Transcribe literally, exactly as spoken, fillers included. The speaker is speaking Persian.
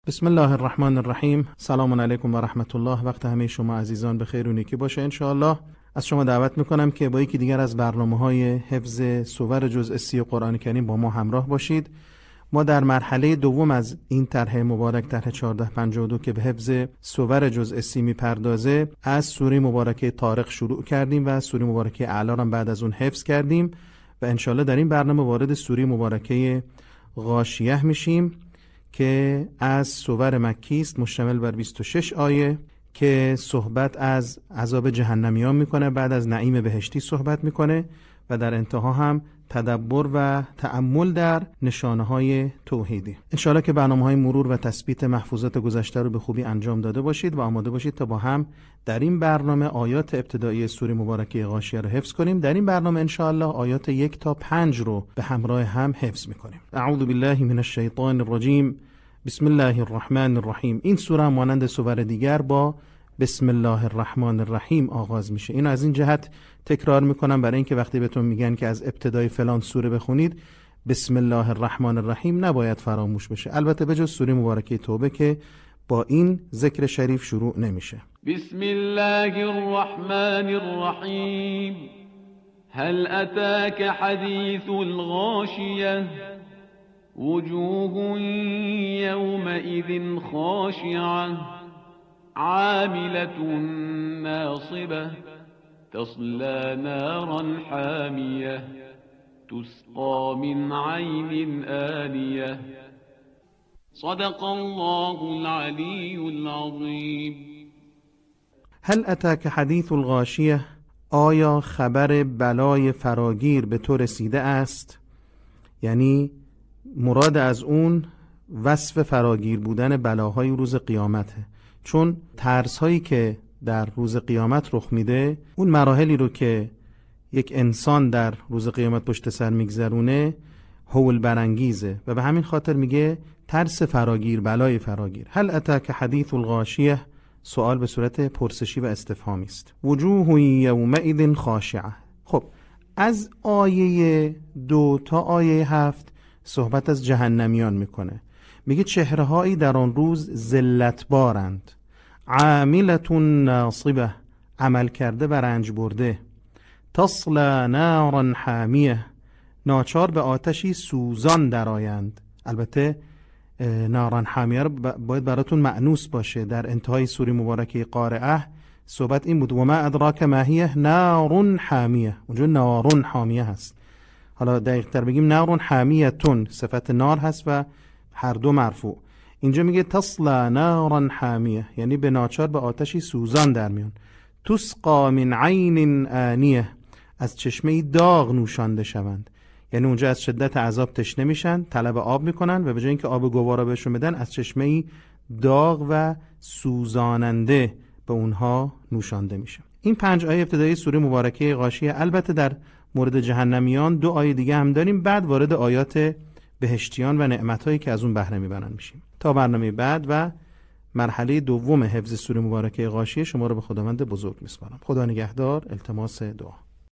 بسم الله الرحمن الرحیم. سلام علیکم و رحمت الله. وقت همه شما عزیزان بخیر و نیکی باشه انشاءالله. از شما دعوت میکنم که با یکی دیگر از برنامه‌های حفظ صور جزء سی قرآن کریم با ما همراه باشید. ما در مرحله دوم از این طرح مبارک، طرح چهارده پنجاه و دو که به حفظ صور جزء سی میپردازه، از سوره مبارکه طارق شروع کردیم و سوره مبارکه اعلی را بعد از اون حفظ کردیم و انشاءالله در این برنامه وارد سوره مبارکه غاشیه میشیم که از صور مکی است، مشتمل بر بیست و شش آیه که صحبت از عذاب جهنمیان میکنه، بعد از نعیم بهشتی صحبت میکنه و در انتها هم تدبر و تأمل در نشانه های توحیدی. انشاءالله که برنامه های مرور و تثبیت محفوظات گذشته رو به خوبی انجام داده باشید و آماده باشید تا با هم در این برنامه آیات ابتدایی سوره مبارکه غاشیه رو حفظ کنیم. در این برنامه انشاءالله آیات یک تا پنج رو به همراه هم حفظ میکنیم. اعوذ بالله من الشیطان الرجیم. بسم الله الرحمن الرحیم. این سوره مانند سور دیگر با بسم الله الرحمن الرحیم آغاز میشه. اینو از این جهت تکرار میکنم برای اینکه وقتی بهتون میگن که از ابتدای فلان سوره بخونید، بسم الله الرحمن الرحیم نباید فراموش بشه. البته بجز سوره مبارکه توبه که با این ذکر شریف شروع نمیشه. بسم الله الرحمن الرحیم. هل اتاك حدیث الغاشیه وجوه یومئذ خاشعه عاملة ناصبة تصلى نارا حامية تسقى من عين آنية صدق الله العلي العظيم. هل اتاک حدیث الغاشیه؟ آیا خبر بلای فراگیر به تو رسیده است؟ یعنی مراد از اون وصف فراگیر بودن بلاهای روز قیامته، چون ترس هایی که در روز قیامت رخ میده اون مراحلی رو که یک انسان در روز قیامت پشت سر میگذرونه هول برانگیزه و به همین خاطر میگه ترس فراگیر، بلای فراگیر. هل اتاک حدیث الغاشیه؟ سوال به صورت پرسشی و استفهامی است. وجوه یومئذ خاشعه. خب از آیه دو تا آیه هفت صحبت از جهنمیان میکنه. میگه چهره هایی در آن روز ذلت بارند، عاملة ناصبه، عمل کرده و رنج برده، تصلى نارا حامیه، ناچار به آتشی سوزان درآیند. البته نارا حامیه رو باید براتون مأنوس باشه. در انتهای سوره مبارکه قارعه صحبت این بود و ما ادراک ما هی نار حامیه. اونجا نار حامیه هست. حالا دقیق تر بگیم نار حامیتون، صفت نار هست و هر دو مرفوع. اینجا میگه تصلا نارا حامیه، یعنی به ناچار به آتشی سوزان در میان. تسقا من عین آنیه، از چشمه داغ نوشانده شوند. یعنی اونجا از شدت عذاب تشنه میشن، طلب آب میکنن و به جای اینکه آب گوارا بهشون بدن از چشمه داغ و سوزاننده به اونها نوشانده میشه. این پنج آیه ابتدایی سوره مبارکه غاشیه. البته در مورد جهنمیان دو آیه دیگه هم داریم، بعد وارد آیات بهشتیان و نعمتایی که از اون بهره میبرن میشیم. تا برنامه بعد و مرحله دوم حفظ سوره مبارکه غاشیه شما رو به خداوند بزرگ میسپارم. خدا نگهدار. التماس دعا.